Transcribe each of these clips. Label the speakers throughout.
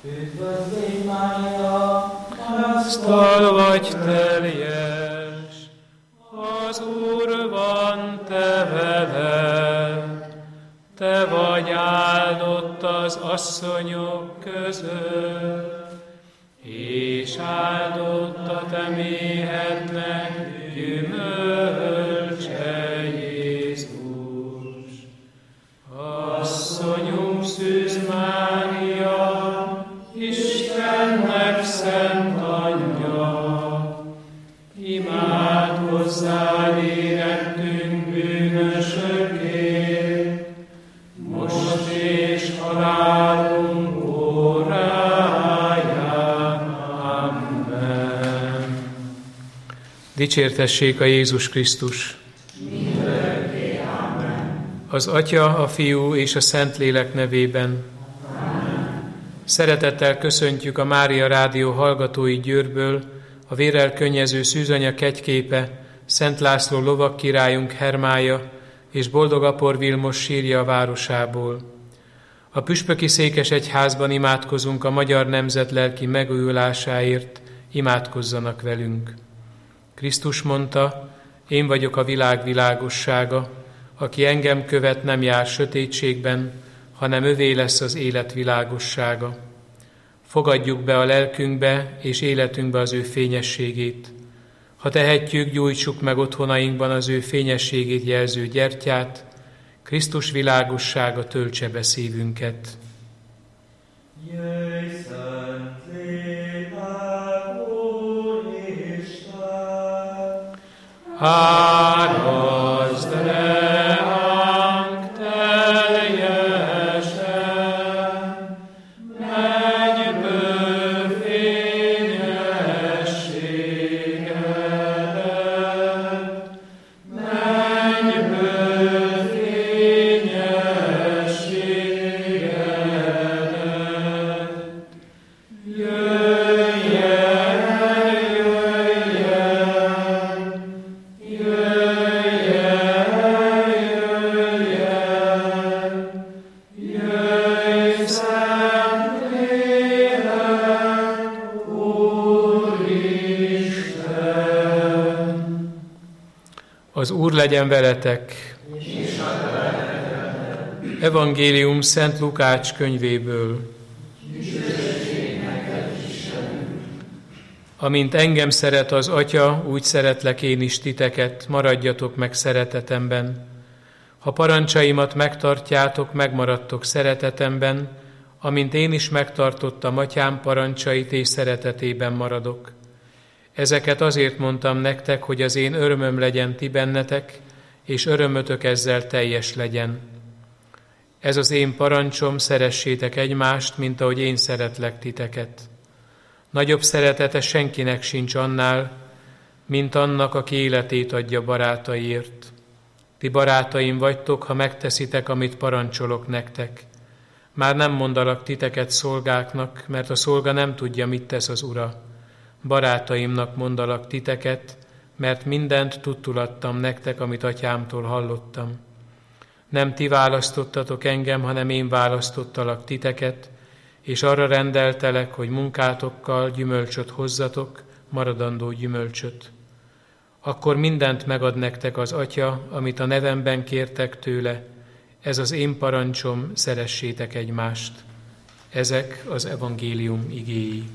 Speaker 1: Üdvözlégy Mária,
Speaker 2: Magasztal vagy teljes, az Úr van te veled, te vagy áldott az asszonyok között, és áldott a te méhednek gyümölcse Jézus. Asszonyunk Szűz Mária, Istennek szent anyja, imádkozzál érettünk bűnösökért, most és halálunk óráján. Amen. Dicsértessék a Jézus Krisztus!
Speaker 1: Mindörökké. Amen.
Speaker 2: Az Atya, a Fiú és a Szentlélek nevében. Szeretettel köszöntjük a Mária Rádió hallgatói Győrből, a vérrel könnyező Szűzanya kegyképe, Szent László lovagkirályunk Hermája és Boldog Apor Vilmos sírja a városából. A püspöki székesegyházban imádkozunk a magyar nemzet lelki megújulásáért, imádkozzanak velünk. Krisztus mondta, én vagyok a világ világossága, aki engem követ, nem jár sötétségben, hanem övé lesz az élet világossága. Fogadjuk be a lelkünkbe és életünkbe az ő fényességét. Ha tehetjük, gyújtsuk meg otthonainkban az ő fényességét jelző gyertyát, Krisztus világossága töltse be szívünket.
Speaker 1: Jöjj, Szent Lélek, Úristen!
Speaker 2: Árazd ránk teljesen, mennyből fényességedet, mennyből fényességedet. Jöjj Szent Lélek, Úristen! Az Úr legyen veletek! Evangélium Szent Lukács könyvéből. Amint engem szeret az Atya, úgy szeretlek én is titeket, maradjatok meg szeretetemben. Ha parancsaimat megtartjátok, megmaradtok szeretetemben, amint én is megtartottam Atyám parancsait és szeretetében maradok. Ezeket azért mondtam nektek, hogy az én örömöm legyen ti bennetek, és örömötök ezzel teljes legyen. Ez az én parancsom, szeressétek egymást, mint ahogy én szeretlek titeket. Nagyobb szeretete senkinek sincs annál, mint annak, aki életét adja barátaiért. Ti barátaim vagytok, ha megteszitek, amit parancsolok nektek. Már nem mondalak titeket szolgáknak, mert a szolga nem tudja, mit tesz az ura. Barátaimnak mondalak titeket, mert mindent tudtul adtam nektek, amit Atyámtól hallottam. Nem ti választottatok engem, hanem én választottalak titeket, és arra rendeltelek, hogy munkátokkal gyümölcsöt hozzatok, maradandó gyümölcsöt. Akkor mindent megad nektek az Atya, amit a nevemben kértek tőle, ez az én parancsom, szeressétek egymást. Ezek az evangélium igéi.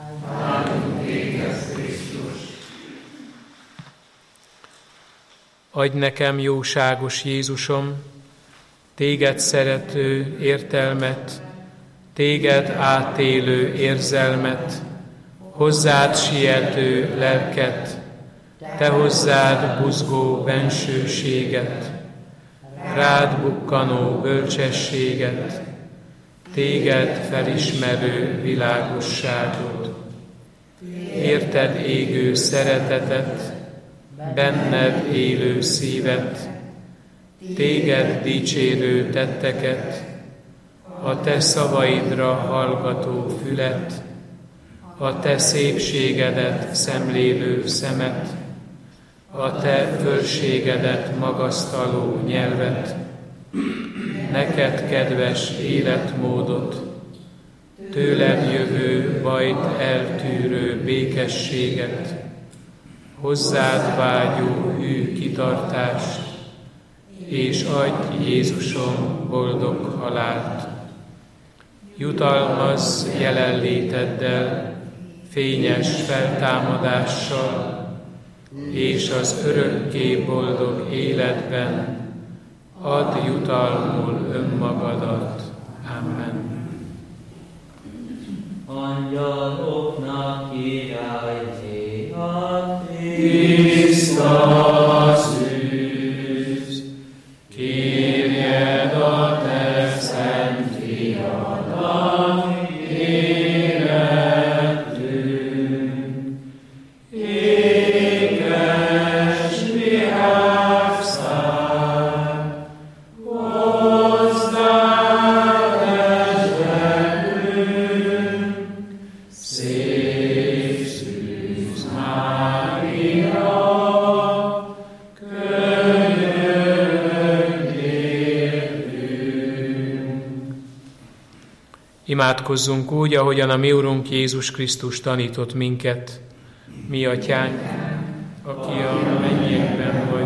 Speaker 2: Adj nekem, jóságos Jézusom, téged szerető értelmet, téged átélő érzelmet, hozzád siető lelket, te hozzád buzgó bensőséget, rád bukkanó bölcsességet, téged felismerő világosságot, érted égő szeretetet, benned élő szívet, téged dicsérő tetteket, a te szavaidra hallgató fület, a te szépségedet szemlélő szemet, a te fölségedet magasztaló nyelvet, neked kedves életmódot, tőled jövő, bajt eltűrő békességet, hozzád vágyó hű kitartást, és adj Jézusom boldog halált. Jutalmazz jelenléteddel, fényes feltámadással, és az örökké boldog életben add jutalmul önmagadat. Amen.
Speaker 3: Angyaloknak király néha,
Speaker 2: tiszta szűz, kérjed a te szent fiadat, életünk. Ékes virágszár, hozzád esdekünk, szép szűz Mária, könyörögj értünk. Imádkozzunk úgy, ahogyan a mi Urunk Jézus Krisztus tanított minket. Mi Atyánk, aki a mennyekben vagy,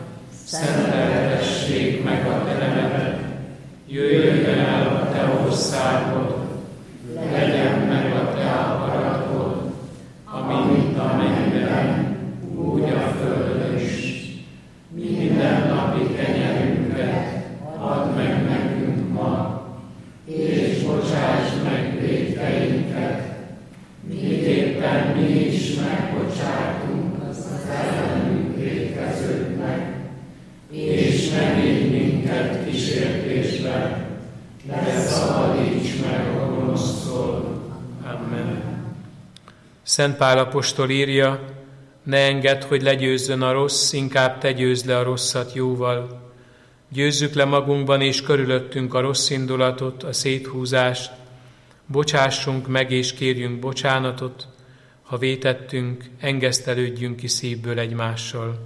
Speaker 2: szenteltessék meg a te neved, jöjjön el a te országod, legyen meg a te akaratod, amint a mennyben, úgy a földön is. Mindennapi kenyerünket add meg nekünk ma, és bocsáss meg vétkeinket, miképpen mi is megbocsátunk az ellenünk vétkezőknek, és ne vigy minket kísértésbe, de szabadíts meg a gonosztól. Amen. Szent Pál apostol írja, ne engedd, hogy legyőzzön a rossz, inkább te győzd le a rosszat jóval. Győzzük le magunkban és körülöttünk a rossz indulatot, a széthúzást, bocsássunk meg és kérjünk bocsánatot, ha vétettünk, engesztelődjünk ki szívből egymással.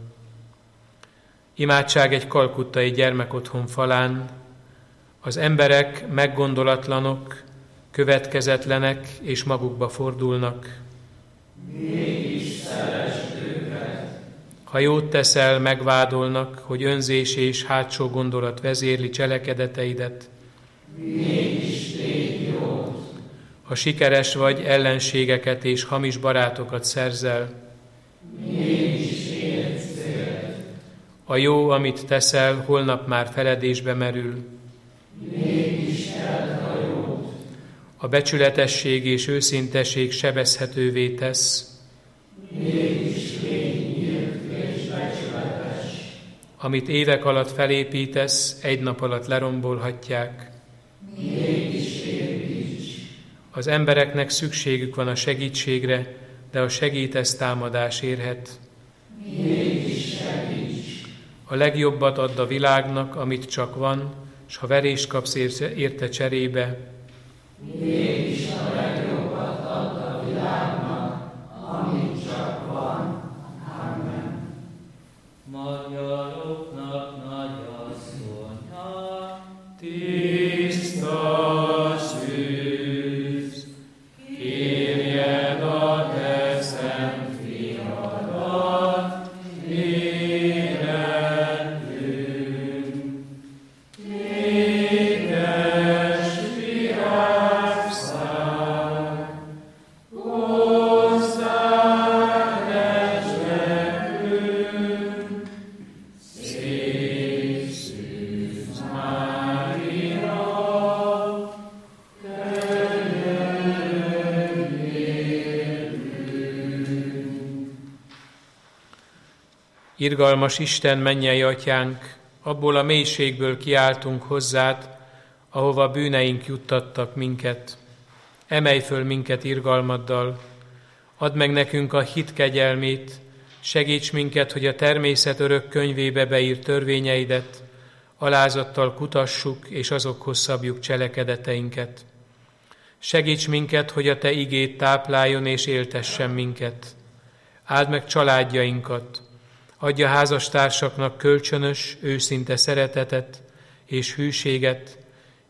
Speaker 2: Imádság egy kalkuttai gyermekotthon falán. Az emberek meggondolatlanok, következetlenek és magukba fordulnak.
Speaker 1: Mégis szeresd őket.
Speaker 2: Ha jót teszel, megvádolnak, hogy önzés és hátsó gondolat vezérli cselekedeteidet.
Speaker 1: Mégis tégy jót.
Speaker 2: Ha sikeres vagy, ellenségeket és hamis barátokat szerzel.
Speaker 1: Mégis érsz célt.
Speaker 2: A jó, amit teszel, holnap már feledésbe merül.
Speaker 1: Mégis tedd a jót.
Speaker 2: A becsületesség és őszintesség sebezhetővé tesz.
Speaker 1: Mégis légy nyílt és becsületes.
Speaker 2: Amit évek alatt felépítesz, egy nap alatt lerombolhatják.
Speaker 1: Mégis építs.
Speaker 2: Az embereknek szükségük van a segítségre, de ha segítesz, támadás érhet.
Speaker 1: Mégis segíts.
Speaker 2: A legjobbat add a világnak, amit csak van, s ha verést kapsz érte cserébe,
Speaker 1: Mégis a legjobbat add a világnak, amit csak van. Amen.
Speaker 3: magyaroknak nagyasszonya,
Speaker 2: tiszta szűz, kérjed a te szent fiadat, életünk. Ékes virágszár, hozzád esdekünk, szép szűz Mária, könyörögj értünk. Irgalmas Isten, mennyei Atyánk, abból a mélységből kiáltunk hozzád, ahova bűneink juttattak minket. Emelj föl minket irgalmaddal, add meg nekünk a hit kegyelmét, segíts minket, hogy a természet örök könyvébe beírt törvényeidet alázattal kutassuk, és azokhoz szabjuk cselekedeteinket. Segíts minket, hogy a te igét tápláljon és éltessen minket. Áld meg családjainkat, adj a házastársaknak kölcsönös, őszinte szeretetet és hűséget,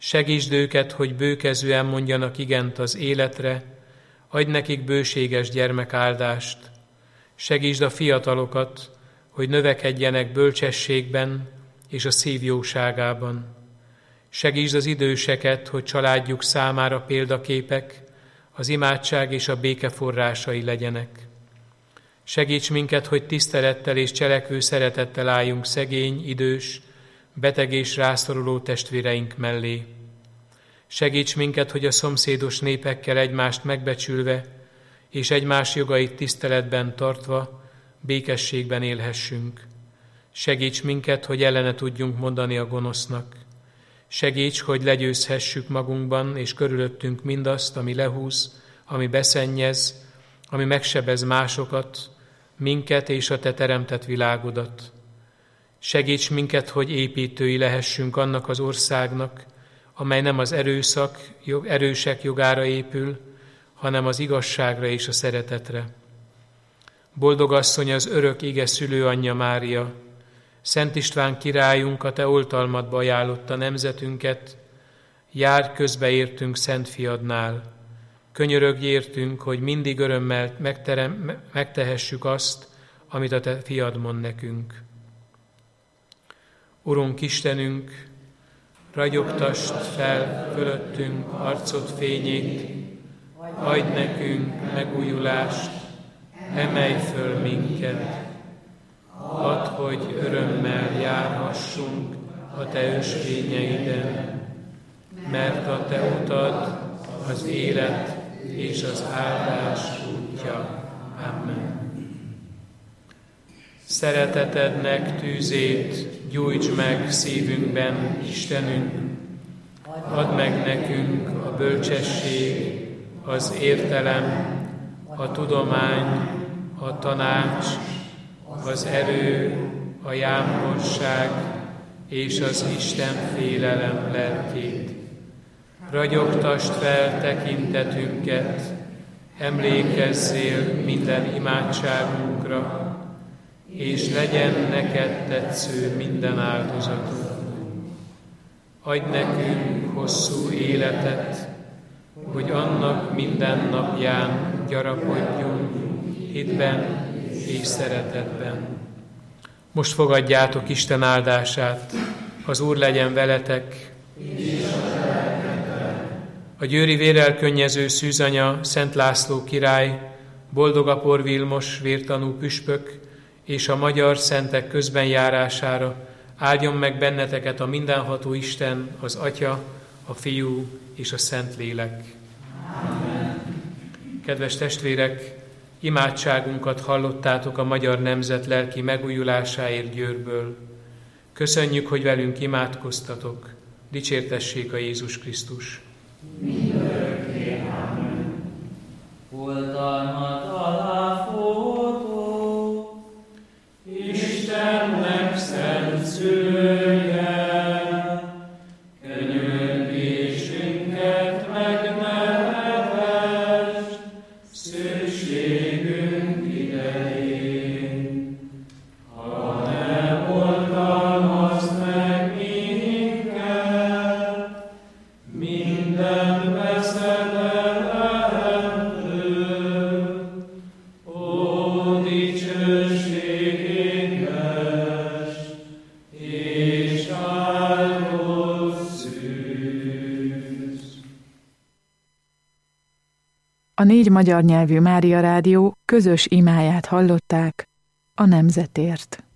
Speaker 2: Segítsd őket, hogy bőkezűen mondjanak igent az életre, adj nekik bőséges gyermekáldást. Segítsd a fiatalokat, hogy növekedjenek bölcsességben és a szív jóságában. Segítsd az időseket, hogy családjuk számára példaképek, az imádság és a béke forrásai legyenek. Segíts minket, hogy tisztelettel és cselekvő szeretettel álljunk szegény, idős, beteg és rászoruló testvéreink mellé. Segíts minket, hogy a szomszédos népekkel egymást megbecsülve és egymás jogait tiszteletben tartva békességben élhessünk. Segíts minket, hogy ellene tudjunk mondani a gonosznak. Segíts, hogy legyőzhessük magunkban és körülöttünk mindazt, ami lehúz, ami beszennyez, ami megsebez másokat, minket és a Te teremtett világodat. Segíts minket, hogy építői lehessünk annak az országnak, amely nem az erősek jogára épül, hanem az igazságra és a szeretetre. Boldog asszony, az örök ige szülőanyja Mária, Szent István királyunk, a Te oltalmadba ajánlotta nemzetünket, járj közbe értünk Szent Fiadnál. Könyörögj értünk, hogy mindig örömmel megtehessük azt, amit a Te Fiad mond nekünk. Urunk Istenünk, ragyogtasd fel fölöttünk arcod fényét, adj nekünk megújulást, emelj föl minket. Add, hogy örömmel járhassunk a Te ösvényeiden, mert a Te utad az élet és az áldás útja. Amen. Szeretetednek tűzét gyújtsd meg szívünkben, Istenünk, add meg nekünk a bölcsesség, az értelem, a tudomány, a tanács, az erő, a jámborság és az Isten félelem lelkét. Ragyogtasd fel tekintetünket, emlékezzél minden imádságunkra, és legyen neked tetsző minden áldozatunk. Adj nekünk hosszú életet, hogy annak minden napján gyarapodjunk hitben és szeretetben. Most fogadjátok Isten áldását, az Úr legyen veletek. A győri vérrel könnyező szűzanya, Szent László király, Boldogapor Vilmos vértanú püspök és a magyar szentek közben járására áldjon meg benneteket a mindenható Isten, az Atya, a Fiú és a Szentlélek. Amen. Kedves testvérek, imádságunkat hallottátok a magyar nemzet lelki megújulásáért Győrből. Köszönjük, hogy velünk imádkoztatok. Dicsértessék a Jézus Krisztus.
Speaker 1: Mindörökké. Amen.
Speaker 3: Oltalmat alá forró,
Speaker 1: Istennek szent szülője, könyörgésünket megnehevesd, szükségünk idején. Ha ne oltalmazd meg minket, minden veszedelemtől, ó dicsőség édes és áldott szűz.
Speaker 4: A 4 magyar nyelvű Mária Rádió közös imáját hallották a nemzetért.